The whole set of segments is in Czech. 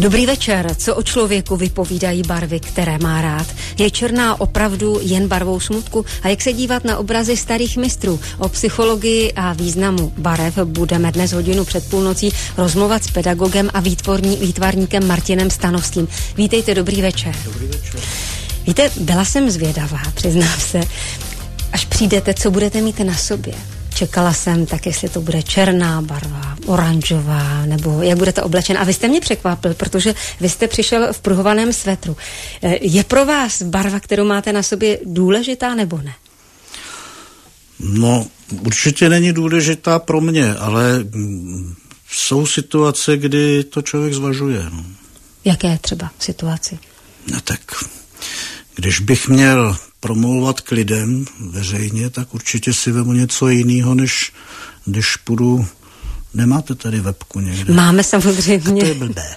Dobrý večer. Co o člověku vypovídají barvy, které má rád? Je černá opravdu jen barvou smutku? A jak se dívat na obrazy starých mistrů? O psychologii a významu barev budeme dnes hodinu před půlnocí rozmluvat s pedagogem a výtvarníkem Martinem Stanovským. Vítejte, dobrý večer. Dobrý večer. Víte, byla jsem zvědavá, přiznám se. Až přijdete, co budete mít na sobě? Čekala jsem tak, jestli to bude černá barva, oranžová, nebo jak budete oblečen. A vy jste mě překvapil, protože vy jste přišel v pruhovaném svetru. Je pro vás barva, kterou máte na sobě, důležitá nebo ne? No, určitě není důležitá pro mě, ale jsou situace, kdy to člověk zvažuje. No. Jaké třeba situaci? No tak, když bych měl promlouvat k lidem veřejně, tak určitě si vemu něco jiného, než když půjdu. Nemáte tady webku někde? Máme samozřejmě. A to je blbé.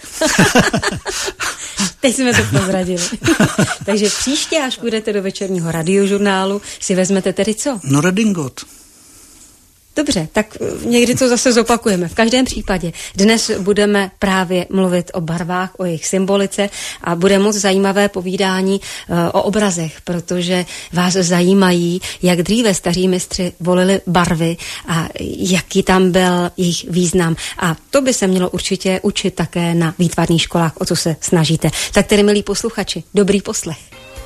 Teď jsme to prozradili. Takže příště, až půjdete do večerního radiožurnálu, si vezmete tedy co? No, redingot. Dobře, tak někdy to zase zopakujeme. V každém případě dnes budeme právě mluvit o barvách, o jejich symbolice a bude moc zajímavé povídání o obrazech, protože vás zajímají, jak dříve staří mistři volili barvy a jaký tam byl jejich význam. A to by se mělo určitě učit také na výtvarných školách, o co se snažíte. Tak tedy, milí posluchači, dobrý poslech.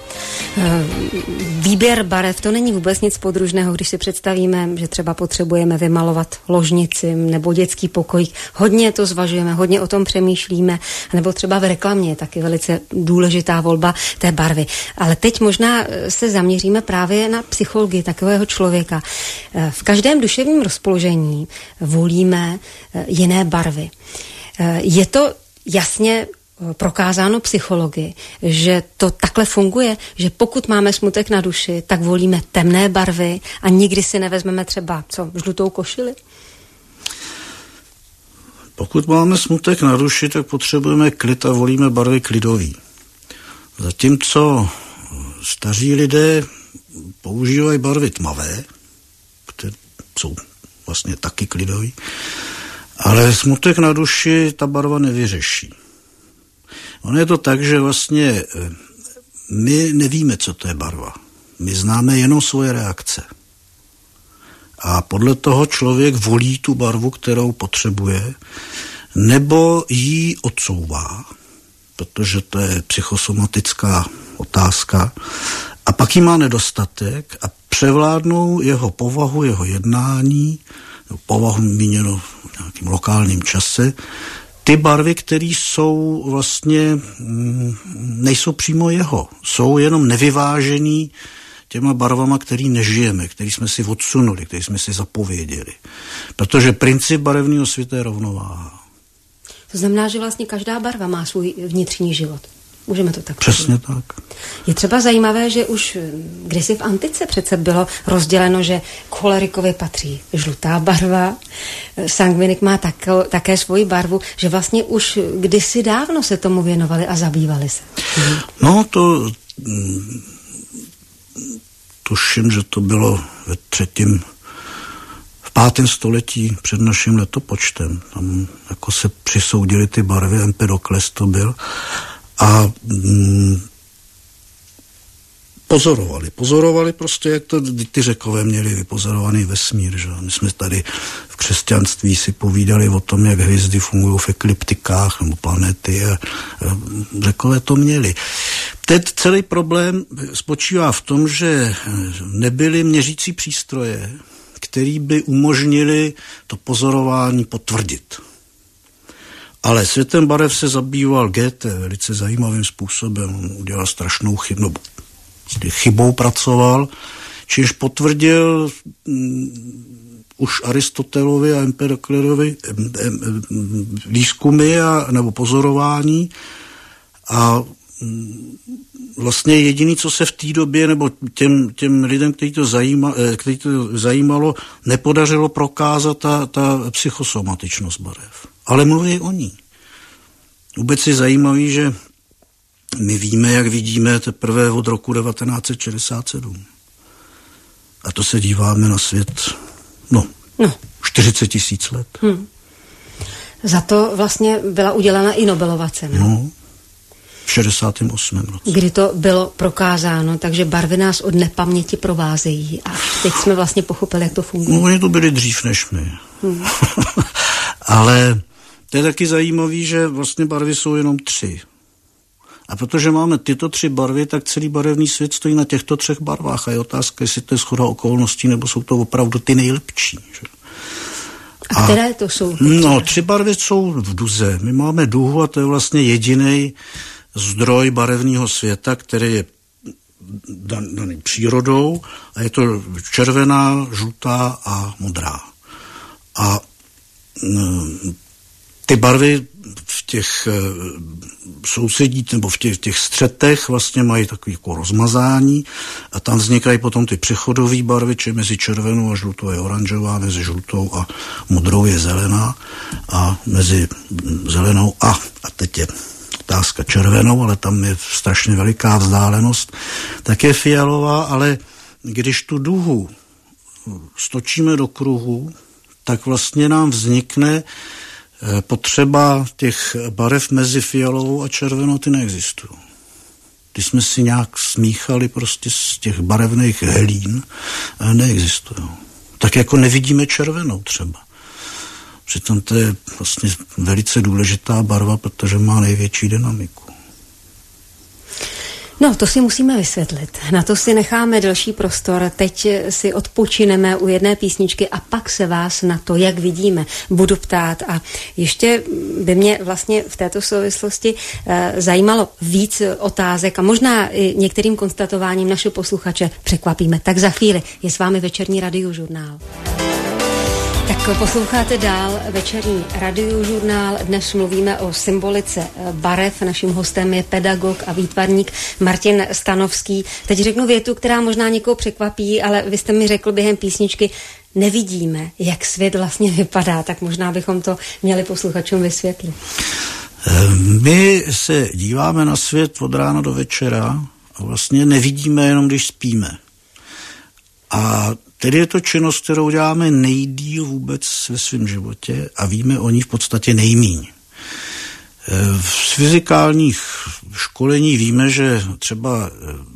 Výběr barev, to není vůbec nic podružného, když si představíme, že třeba potřebujeme vymalovat ložnici nebo dětský pokojík. Hodně to zvažujeme, hodně o tom přemýšlíme, nebo třeba v reklamě je taky velice důležitá volba té barvy. Ale teď možná se zaměříme právě na psychologii takového člověka. V každém duševním rozpoložení volíme jiné barvy. Je to jasně prokázáno psychologii, že to takhle funguje, že pokud máme smutek na duši, tak volíme temné barvy a nikdy si nevezmeme třeba, žlutou košili? Pokud máme smutek na duši, tak potřebujeme klid a volíme barvy klidový. Zatímco staří lidé používají barvy tmavé, které jsou vlastně taky klidový, ale smutek na duši ta barva nevyřeší. Ono je to tak, že vlastně my nevíme, co to je barva. My známe jenom svoje reakce. A podle toho člověk volí tu barvu, kterou potřebuje, nebo ji odsouvá, protože to je psychosomatická otázka, a pak jí má nedostatek a převládnou jeho povahu, jeho jednání, povahu míněno v nějakém lokálním čase, ty barvy, které jsou vlastně, nejsou přímo jeho, jsou jenom nevyvážený těma barvama, který nežijeme, který jsme si odsunuli, který jsme si zapověděli. Protože princip barevného světa je rovnováha. To znamená, že vlastně každá barva má svůj vnitřní život. Můžeme to tak přesně tak. Je třeba zajímavé, že už kdysi v antice přece bylo rozděleno, že k cholerikovi patří žlutá barva, sangvinik má také svoji barvu, že vlastně už kdysi dávno se tomu věnovali a zabývali se. No to tuším, že to bylo v 5. století před naším letopočtem. Tam jako se přisoudili ty barvy, Empedokles to byl. A pozorovali prostě, jak to ty Řekové měli vypozorovaný vesmír. Že? My jsme tady v křesťanství si povídali o tom, jak hvězdy fungují v ekliptikách nebo planety a Řekové to měli. Teď celý problém spočívá v tom, že nebyly měřící přístroje, které by umožnili to pozorování potvrdit. Ale světem barev se zabýval Goethe velice zajímavým způsobem. On udělal strašnou chybu, chybou pracoval, čiž potvrdil už Aristotelovi a Empedoklesovi výzkumy nebo pozorování a vlastně jediný, co se v té době, nebo těm lidem, který to zajímalo, nepodařilo prokázat ta psychosomatičnost barev. Ale mluví o ní. Vůbec je zajímavý, že my víme, jak vidíme teprve od roku 1967. A to se díváme na svět, 40 000 let. Za to vlastně byla udělána i Nobelova cena. No, v 68. roce. Kdy to bylo prokázáno, takže barvy nás od nepaměti provázejí. A teď jsme vlastně pochopili, jak to funguje. No, oni to byli dřív než my. Ale to je taky zajímavý, že vlastně barvy jsou jenom 3. A protože máme tyto 3 barvy, tak celý barevný svět stojí na těchto 3 barvách. A je otázka, jestli to je shoda okolností, nebo jsou to opravdu ty nejlepší. Že? A které to jsou? No, 3 barvy jsou v duze. My máme duhu a to je vlastně jediný zdroj barevného světa, který je daný přírodou a je to červená, žlutá a modrá. A ty barvy v těch sousedí nebo v těch střetech vlastně mají takový jako rozmazání a tam vznikají potom ty přechodové barvy, či mezi červenou a žlutou je oranžová, mezi žlutou a modrou je zelená a mezi zelenou a teď je otázka červenou, ale tam je strašně veliká vzdálenost, tak je fialová, ale když tu duhu stočíme do kruhu, tak vlastně nám vznikne potřeba těch barev mezi fialovou a červenou, ty neexistují. Ty jsme si nějak smíchali prostě z těch barevných helín a neexistují. Tak jako nevidíme červenou třeba. Přitom to je vlastně velice důležitá barva, protože má největší dynamiku. No, to si musíme vysvětlit. Na to si necháme delší prostor. Teď si odpočineme u jedné písničky a pak se vás na to, jak vidíme, budu ptát. A ještě by mě vlastně v této souvislosti zajímalo víc otázek a možná i některým konstatováním naše posluchače překvapíme. Tak za chvíli je s vámi večerní radiožurnál. Tak posloucháte dál večerní radiožurnál. Dnes mluvíme o symbolice barev. Naším hostem je pedagog a výtvarník Martin Stanovský. Teď řeknu větu, která možná někoho překvapí, ale vy jste mi řekl během písničky, nevidíme, jak svět vlastně vypadá, tak možná bychom to měli posluchačům vysvětlit. My se díváme na svět od rána do večera a vlastně nevidíme jenom, když spíme. A tedy je to činnost, kterou děláme nejdýl vůbec ve svém životě a víme o ní v podstatě nejmíň. V fyzikálních školení víme, že třeba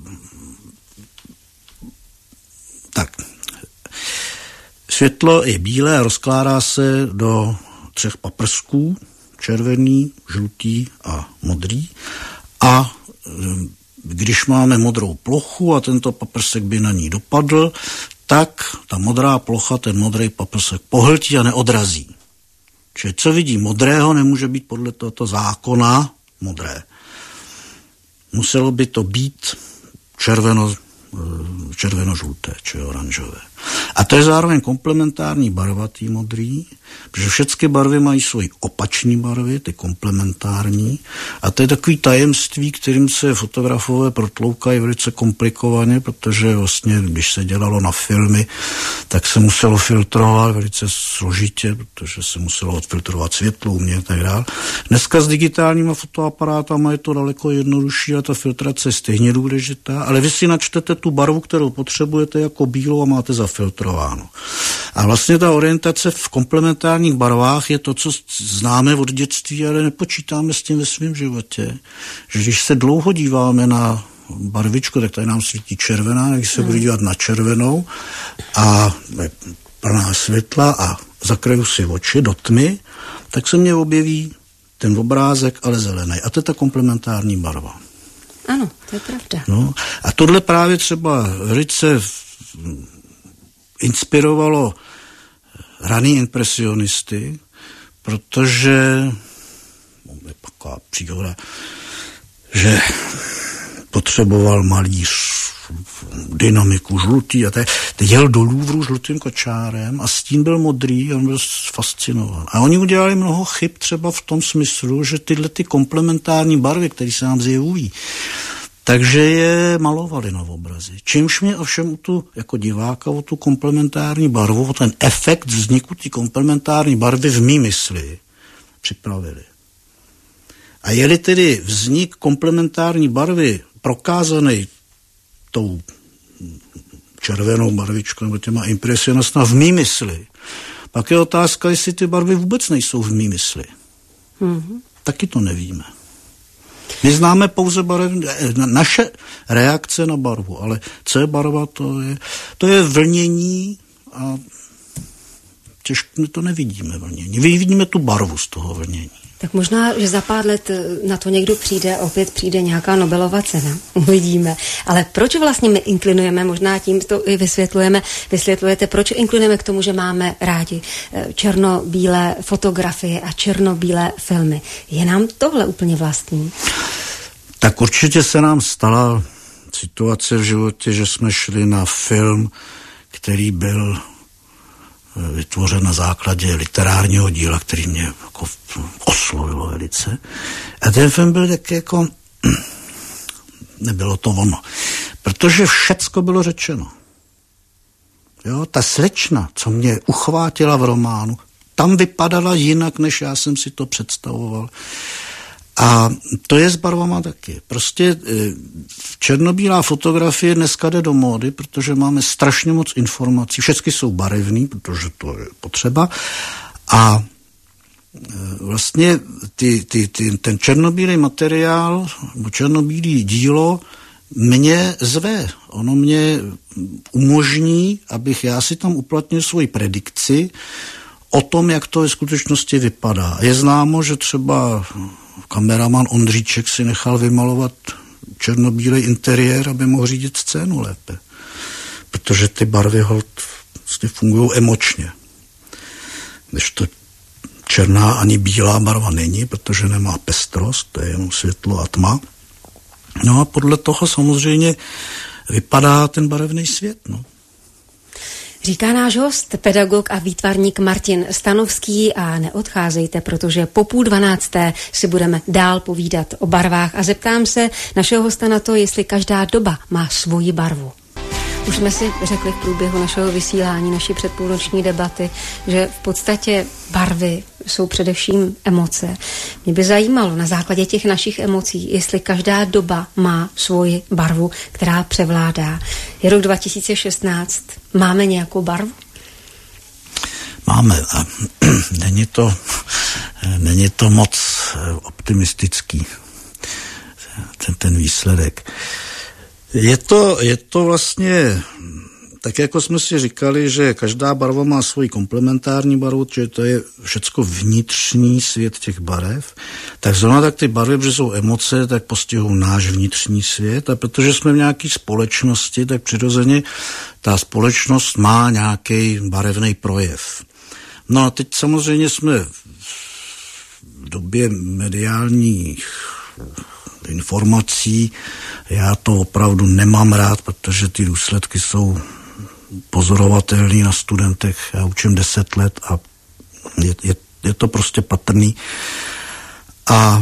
světlo je bílé a rozkládá se do 3 paprsků, červený, žlutý a modrý. A když máme modrou plochu a tento paprsek by na ní dopadl, tak ta modrá plocha ten modrý paprsek pohltí a neodrazí. Čili co vidí modrého, nemůže být podle tohoto zákona modré. Muselo by to být červeno-žluté, či oranžové. A to je zároveň komplementární barva tý modrý, protože všechny barvy mají svoji opační barvy, ty komplementární, a to je takový tajemství, kterým se fotografové protloukají velice komplikovaně, protože vlastně, když se dělalo na filmy, tak se muselo filtrovat velice složitě, protože se muselo odfiltrovat světlo, umět a tak dále. Dneska s digitálníma fotoaparátama je to daleko jednodušší a ta filtrace je stejně důležitá, ale vy si načtete tu barvu, kterou potřebujete jako bílou a máte zafiltrováno. A vlastně ta orientace v komplementárních barvách je to, co známe od dětství, ale nepočítáme s tím ve svém životě. Že když se dlouho díváme na barvičku, tak tady nám svítí červená, když se budu dívat na červenou a plná světla a zakryju si oči do tmy, tak se mně objeví ten obrázek, ale zelený. A to je ta komplementární barva. Ano, to je pravda. No, a tohle právě třeba velice inspirovalo raný impresionisty, protože je taková příhoda, že potřeboval malíř dynamiku žlutý a teď jel do Louvru žlutým kočárem a stín byl modrý a on byl fascinovan. A oni udělali mnoho chyb třeba v tom smyslu, že tyhle ty komplementární barvy, které se nám zjevují, takže je malovali na obrazy. Čímž mě ovšem jako diváka o tu komplementární barvu, o ten efekt vzniku té komplementární barvy v mý mysli připravili. A je-li tedy vznik komplementární barvy prokázaný tou červenou barvičkou nebo těma impresionistama v mý mysli, Pak je otázka, jestli ty barvy vůbec nejsou v mý mysli. Taky to nevíme. My známe pouze naše reakce na barvu, ale co je barva, to je vlnění a těžko my to nevidíme vlnění. Vidíme tu barvu z toho vlnění. Tak možná, že za pár let na to někdo přijde, opět přijde nějaká Nobelova cena. Uvidíme. Ale proč vlastně my inklinujeme, možná tím to i vysvětlujete, proč inklinujeme k tomu, že máme rádi černobílé fotografie a černobílé filmy. Je nám tohle úplně vlastní? Tak určitě se nám stala situace v životě, že jsme šli na film, který byl vytvořen na základě literárního díla, který mě jako oslovilo velice. A ten film byl tak jako nebylo to ono. Protože všecko bylo řečeno. Jo, ta slečna, co mě uchvátila v románu, tam vypadala jinak, než já jsem si to představoval. A to je s barvama taky. Prostě černobílá fotografie dneska jde do módy, protože máme strašně moc informací. Všechny jsou barevný, protože to je potřeba. A vlastně ten černobílý materiál, nebo černobílý dílo mě zve. Ono mě umožní, abych já si tam uplatnil svoji predikci o tom, jak to ve skutečnosti vypadá. Je známo, že třeba kameraman Ondříček si nechal vymalovat černobílej interiér, aby mohl řídit scénu lépe. Protože ty barvy holt vlastně fungují emočně. Když to černá ani bílá barva není, protože nemá pestrost, to je jenom světlo a tma. No a podle toho samozřejmě vypadá ten barevný svět, no. Říká náš host, pedagog a výtvarník Martin Stanovský a neodcházejte, protože po 11:30 si budeme dál povídat o barvách a zeptám se našeho hosta na to, jestli každá doba má svoji barvu. Už jsme si řekli v průběhu našeho vysílání, naší předpůlnoční debaty, že v podstatě barvy jsou především emoce. Mě by zajímalo na základě těch našich emocí, jestli každá doba má svoji barvu, která převládá. Je rok 2016. Máme nějakou barvu? Máme a není to moc optimistický ten výsledek. Je to vlastně tak, jako jsme si říkali, že každá barva má svoji komplementární barvu, že to je všecko vnitřní svět těch barev, tak zrovna tak ty barvy, protože jsou emoce, tak postihují náš vnitřní svět a protože jsme v nějaké společnosti, tak přirozeně ta společnost má nějaký barevný projev. No a teď samozřejmě jsme v době mediálních informací, já to opravdu nemám rád, protože ty důsledky jsou pozorovatelný na studentech. Já učím 10 let a je to prostě patrný. A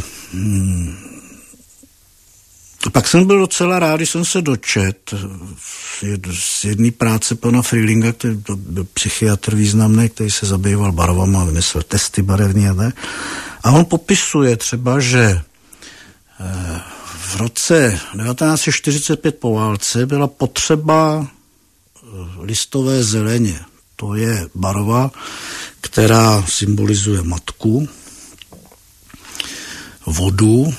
pak jsem byl docela rád, když jsem se dočet z jedné práce pana Freelinga, který byl psychiatr významný, který se zabýval barvama, vymyslel testy barevný a tak. A on popisuje třeba, že v roce 1945 po válce byla potřeba listové zeleně. To je barva, která symbolizuje matku, vodu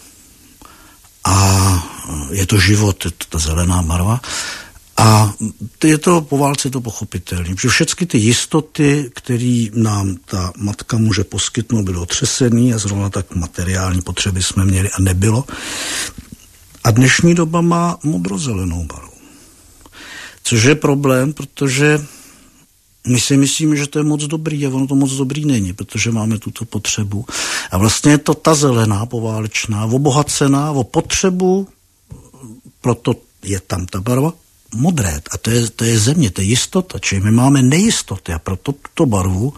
a je to život, je to ta zelená barva. A je to po válce to pochopitelné, protože všechny ty jistoty, které nám ta matka může poskytnout, byly otřesený a zrovna tak materiální potřeby jsme měli a nebylo. A dnešní doba má modrozelenou barvu. Což je problém, protože my si myslíme, že to je moc dobrý a ono to moc dobrý není, protože máme tuto potřebu. A vlastně je to ta zelená poválečná, obohacená o potřebu, proto je tam ta barva modré. A to je země, to je jistota. Čili my máme nejistoty a proto tuto barvu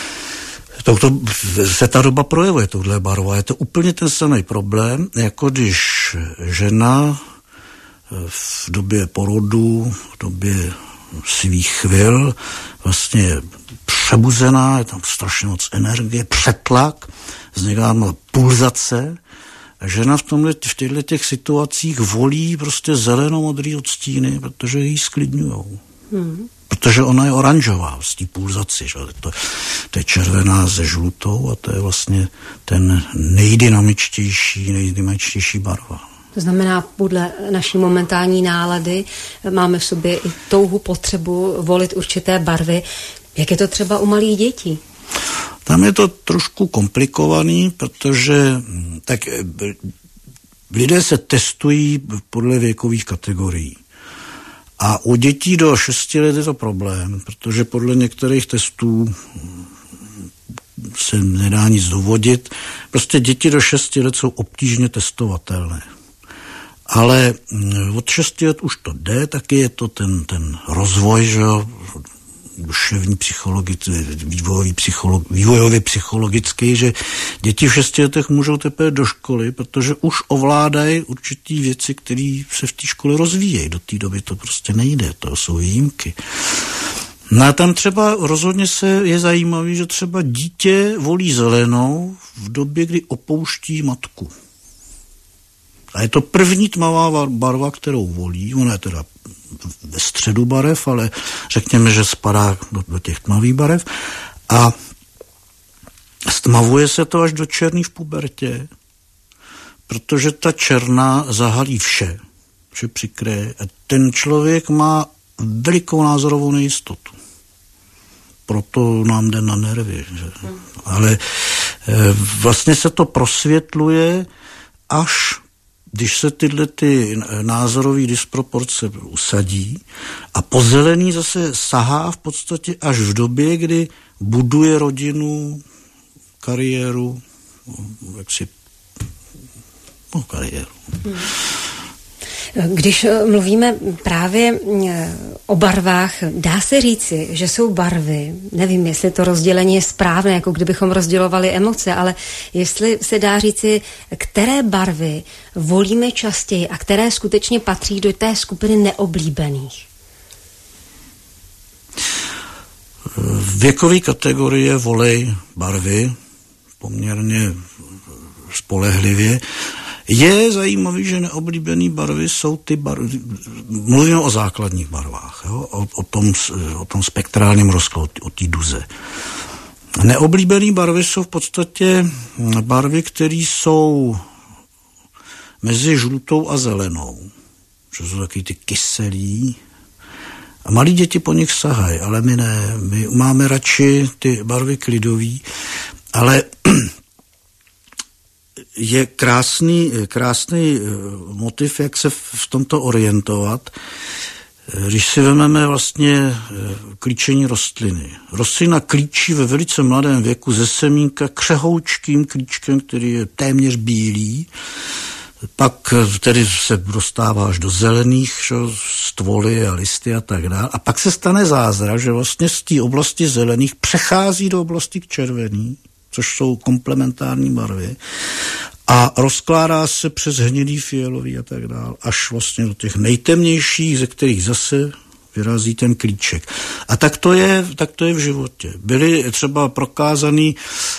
se ta doba projevuje, touhle barva. Je to úplně ten samý problém, jako když žena v době porodu, v době svých chvil vlastně je přebuzená, je tam strašně moc energie, přetlak, vzniká pulzace. A žena v těchto těch situacích volí prostě zelenomodrý odstíny, protože jí sklidňujou. Protože ona je oranžová z té pulzaci, že? To je červená se žlutou a to je vlastně ten nejdynamičtější barva. To znamená, podle naší momentální nálady máme v sobě i touhu, potřebu volit určité barvy. Jak je to třeba u malých dětí? Tam je to trošku komplikovaný, protože tak lidé se testují podle věkových kategorií. A u dětí do 6 let je to problém, protože podle některých testů se nedá nic dovodit. Prostě děti do 6 let jsou obtížně testovatelné. Ale od 6 let už to jde, taky je to ten rozvoj, že duševní vývojově psychologický, že děti v 6 letech můžou teprve do školy, protože už ovládají určitý věci, které se v té škole rozvíjejí. Do té doby to prostě nejde, to jsou výjimky. No a tam třeba rozhodně je zajímavý, že třeba dítě volí zelenou v době, kdy opouští matku. A je to první tmavá barva, kterou volí. Ona je teda ve středu barev, ale řekněme, že spadá do těch tmavých barev. A stmavuje se to až do černý v pubertě, protože ta černá zahalí vše přikryje. A ten člověk má velikou názorovou nejistotu. Proto nám jde na nervy. Že? Ale vlastně se to prosvětluje až když se tyhle názorové disproporce usadí a po zelený zase sahá v podstatě až v době, kdy buduje rodinu, kariéru, kariéru. Když mluvíme právě o barvách, dá se říci, že jsou barvy, nevím, jestli to rozdělení je správné, jako kdybychom rozdělovali emoce, ale jestli se dá říci, které barvy volíme častěji a které skutečně patří do té skupiny neoblíbených. Věkové kategorie volej barvy poměrně spolehlivě. Je zajímavý, že neoblíbené barvy jsou ty barvy, mluvíme o základních barvách, jo? O tom spektrálním rozkladu, o té duze. Neoblíbené barvy jsou v podstatě barvy, které jsou mezi žlutou a zelenou, že jsou taky ty kyselí. A malí děti po nich sahají, ale my ne. My máme radši ty barvy klidový, ale je krásný motiv, jak se v tomto orientovat. Když si vezmeme vlastně klíčení rostliny. Rostlina klíčí ve velice mladém věku ze semínka křehoučkým klíčkem, který je téměř bílý. Pak tedy se dostává až do zelených stvoly a listy a tak dále. A pak se stane zázrak, že vlastně z té oblasti zelených přechází do oblasti červený, což jsou komplementární barvy, a rozkládá se přes hnědý, fialový a tak dále, až vlastně do těch nejtemnějších, ze kterých zase vyrazí ten klíček. A tak to je v životě. Byly třeba prokázaný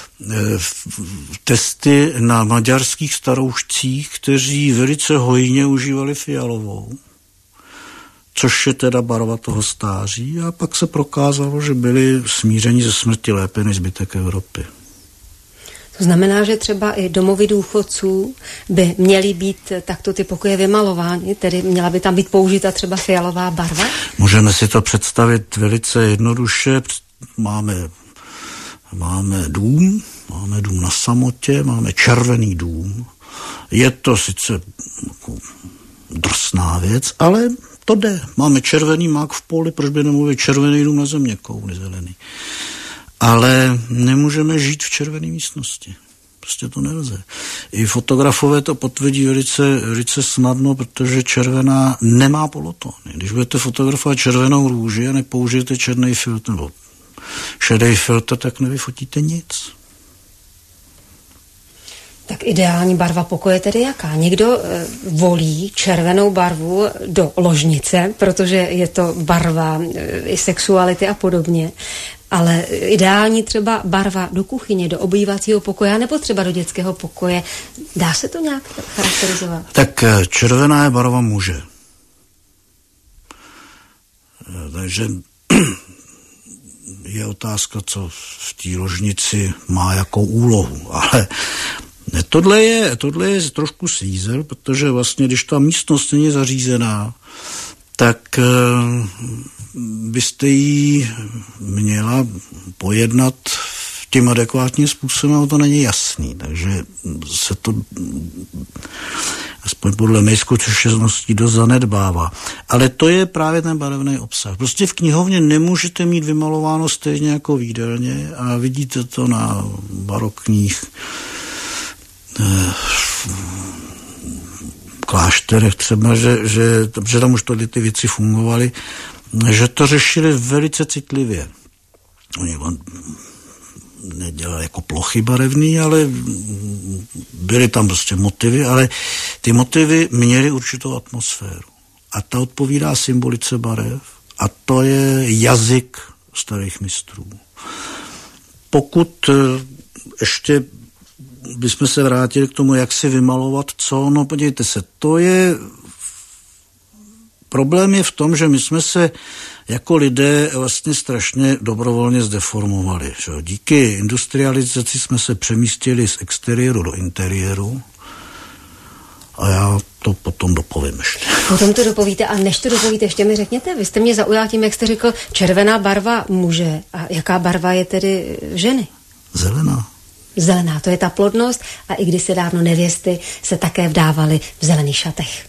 testy na maďarských staroušcích, kteří velice hojně užívali fialovou, což je teda barva toho stáří, a pak se prokázalo, že byli smířeni ze smrti lépe než zbytek Evropy. To znamená, že třeba i domovy důchodců by měly být takto ty pokoje vymalovány, tedy měla by tam být použita třeba fialová barva? Můžeme si to představit velice jednoduše. Máme dům na samotě, máme červený dům. Je to sice drsná věc, ale to jde. Máme červený mák v poli, proč by nemluvil červený dům na zeměkouli zelený. Ale nemůžeme žít v červené místnosti. Prostě to nelze. I fotografové to potvrdí velice snadno, protože červená nemá polotony. Když budete fotografovat červenou růži a nepoužijete černý filtr nebo šedý filtr, tak nevyfotíte nic. Tak ideální barva pokoje tedy jaká? Někdo volí červenou barvu do ložnice, protože je to barva i sexuality a podobně. Ale ideální třeba barva do kuchyně, do obývacího pokoje, nebo třeba do dětského pokoje. Dá se to nějak charakterizovat? Tak červená je barva muže. Takže je otázka, co v té ložnici má jakou úlohu, ale tohle je trošku svízel, protože vlastně, když ta místnost není zařízená, tak byste jí měla pojednat tím adekvátním způsobem, ale to není jasný, takže se to aspoň podle mých zkušeností dost zanedbává. Ale to je právě ten barevný obsah. Prostě v knihovně nemůžete mít vymalováno stejně jako v jídelně a vidíte to na barokních klášterech třeba, že tam už ty věci fungovaly, že to řešili velice citlivě. Oni nedělali jako plochy barevný, ale byly tam prostě motivy, ale ty motivy měly určitou atmosféru. A ta odpovídá symbolice barev a to je jazyk starých mistrů. Pokud ještě bychom se vrátili k tomu, jak si vymalovat co, no podívejte se, problém je v tom, že my jsme se jako lidé vlastně strašně dobrovolně zdeformovali. Že? Díky industrializaci jsme se přemístili z exteriéru do interiéru a já to potom dopovím ještě. Potom to dopovíte a než to dopovíte, ještě mi řekněte, vy jste mě zaujal tím, jak jste řekl, červená barva muže. A jaká barva je tedy ženy? Zelená. Zelená, to je ta plodnost a i když se dávno nevěsty se také vdávaly v zelených šatech.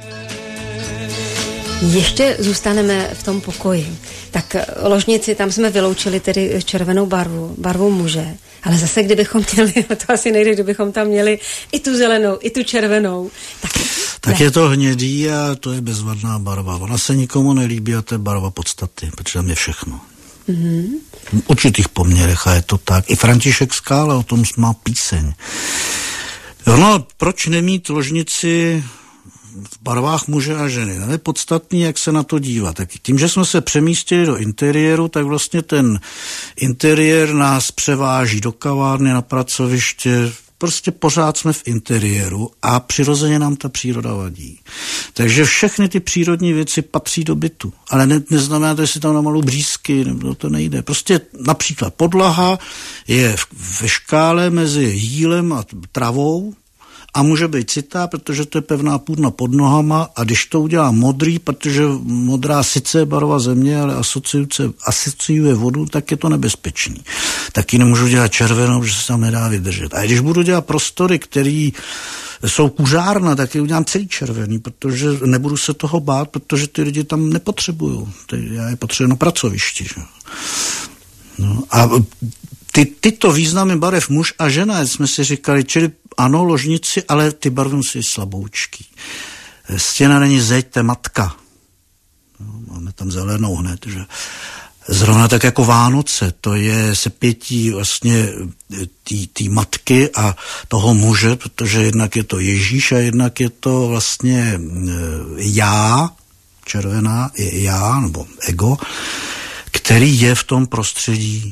Ještě zůstaneme v tom pokoji. Tak ložnici, tam jsme vyloučili tedy červenou barvu muže. Ale zase, kdybychom měli, to asi nejde, kdybychom tam měli i tu zelenou, i tu červenou. Tak je to hnědý a to je bezvadná barva. Ona se nikomu nelíbí a to je barva podstaty, protože tam je všechno. Mm-hmm. V určitých poměrech a je to tak. I František Skála o tom má píseň. No, proč nemít ložnici v barvách muže a ženy? To je podstatný, jak se na to dívat. Tak tím, že jsme se přemístili do interiéru, tak vlastně ten interiér nás převáží do kavárny, na pracoviště. Prostě pořád jsme v interiéru a přirozeně nám ta příroda vadí. Takže všechny ty přírodní věci patří do bytu. Ale neznamená to, že si tam namalou břízky, nebo to nejde. Prostě například podlaha je ve škále mezi jílem a travou a může být citá, protože to je pevná půdna pod nohama a když to udělá modrý, protože modrá sice je barva země, ale asociuje vodu, tak je to nebezpečný. Taky nemůžu dělat červenou, protože se tam nedá vydržet. A když budu dělat prostory, které jsou kuřárna, tak je udělám celý červený, protože nebudu se toho bát, protože ty lidi tam nepotřebují. Já je potřebuji na pracovišti. Že? No, a tyto významy barev muž a žena, jsme si říkali, čili ano, ložnici, ale ty barvy musí slaboučký. Stěna není zeď, to je matka. No, máme tam zelenou hned, že? Zrovna tak jako Vánoce, to je sepětí vlastně té matky a toho muže, protože jednak je to Ježíš a jednak je to vlastně já, červená je já, nebo ego, který je v tom prostředí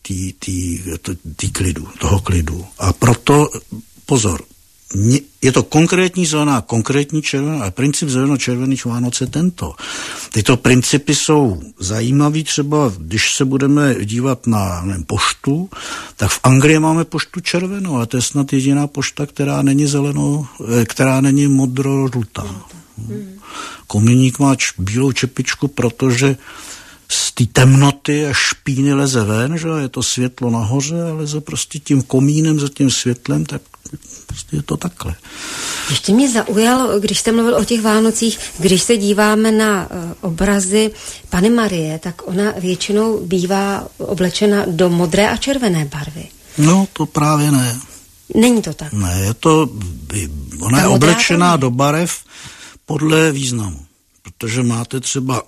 klidu, toho klidu. A proto, pozor, je to konkrétní zelená, konkrétní červená, ale princip zeleno-červených Vánoc je tento. Tyto principy jsou zajímavý, třeba když se budeme dívat na poštu, tak v Anglii máme poštu červenou, ale to je snad jediná pošta, která není modro-žlutá. Kominík má bílou čepičku, protože z té temnoty a špíny leze ven, že je to světlo nahoře a leze prostě tím komínem za tím světlem, tak prostě je to takhle. Ještě mě zaujalo, když jste mluvil o těch Vánocích, když se díváme na obrazy Panny Marie, tak ona většinou bývá oblečena do modré a červené barvy. No, to právě ne. Není to tak? Ne, ona je oblečená do barev podle významu. Protože máte třeba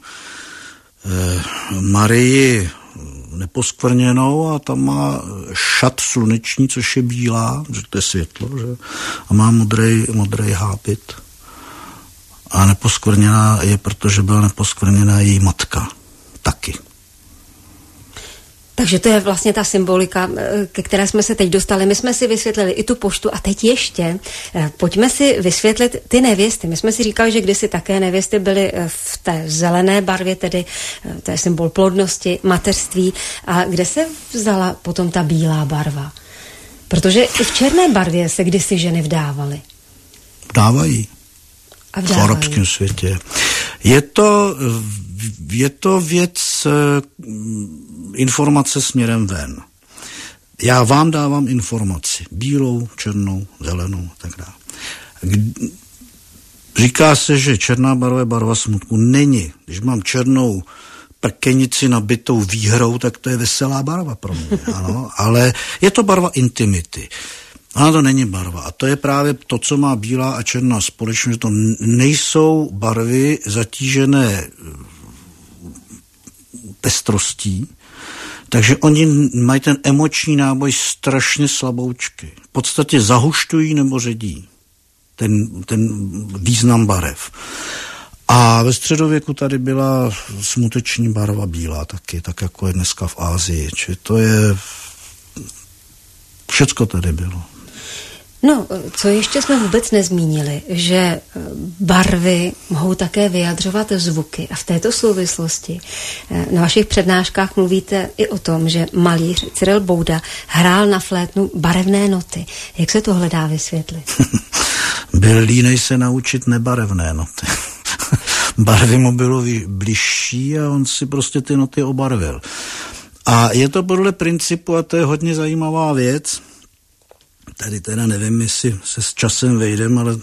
Marii neposkvrněnou a tam má šat sluneční, což je bílá, že to je světlo, že? A má modrý hábit. A neposkvrněná je, protože byla neposkvrněná její matka. Taky. Takže to je vlastně ta symbolika, ke které jsme se teď dostali. My jsme si vysvětlili i tu poštu a teď ještě pojďme si vysvětlit ty nevěsty. My jsme si říkali, že kdysi také nevěsty byly v té zelené barvě, tedy to je symbol plodnosti, mateřství. A kde se vzala potom ta bílá barva? Protože i v černé barvě se kdysi ženy vdávaly. Vdávají. V arabském světě. Je to věc informace směrem ven. Já vám dávám informaci. Bílou, černou, zelenou a tak dále. Říká se, že černá barva je barva smutku. Není. Když mám černou prkenici nabitou výhrou, tak to je veselá barva pro mě. Ano, ale je to barva intimity. Ano, to není barva. A to je právě to, co má bílá a černá společně, že to nejsou barvy zatížené pestrostí, takže oni mají ten emoční náboj strašně slaboučky. V podstatě zahušťují nebo ředí ten význam barev. A ve středověku tady byla smuteční barva bílá taky, tak jako je dneska v Asii. Čili to je... Všecko tady bylo. No, co ještě jsme vůbec nezmínili, že barvy mohou také vyjadřovat zvuky. A v této souvislosti na vašich přednáškách mluvíte i o tom, že malíř Cyril Bouda hrál na flétnu barevné noty. Jak se tohle dá vysvětlit? Byl línej se naučit nebarevné noty. Barvy mu bylo bližší a on si prostě ty noty obarvil. A je to podle principu, a to je hodně zajímavá věc, tady teda nevím, jestli se s časem vejdem, ale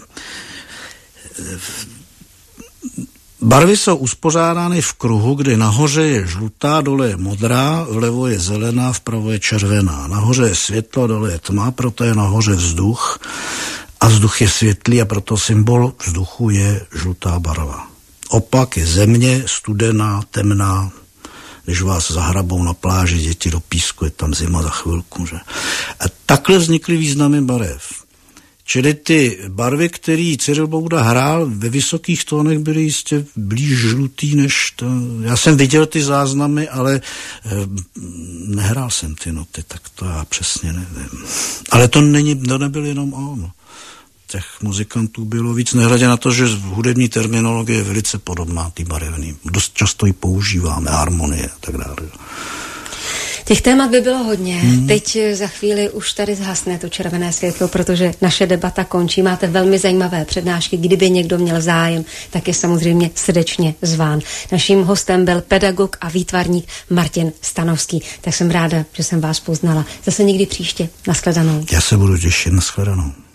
barvy jsou uspořádány v kruhu, kde nahoře je žlutá, dole je modrá, vlevo je zelená, vpravo je červená. Nahoře je světlo, dole je tma, proto je nahoře vzduch a vzduch je světlý a proto symbol vzduchu je žlutá barva. Opak je země, studená, temná. Když vás zahrabou na pláži děti do písku, je tam zima za chvilku. Že? A takhle vznikly významy barev. Čili ty barvy, které Cyril Bouda hrál ve vysokých tónech, byly jistě blíž žlutý než to. Já jsem viděl ty záznamy, ale nehrál jsem ty noty, tak to já přesně nevím. Ale to nebyl jenom on. Těch muzikantů bylo víc, nehledě na to, že hudební terminologie je velice podobná tý barevný. Dost často ji používáme, harmonie a tak dále. Těch témat by bylo hodně. Teď za chvíli už tady zhasne to červené světlo, protože naše debata končí. Máte velmi zajímavé přednášky. Kdyby někdo měl zájem, tak je samozřejmě srdečně zván. Naším hostem byl pedagog a výtvarník Martin Stanovský. Tak jsem ráda, že jsem vás poznala. Zase někdy příště. Nashledanou. Já se budu těšit. Nashledanou.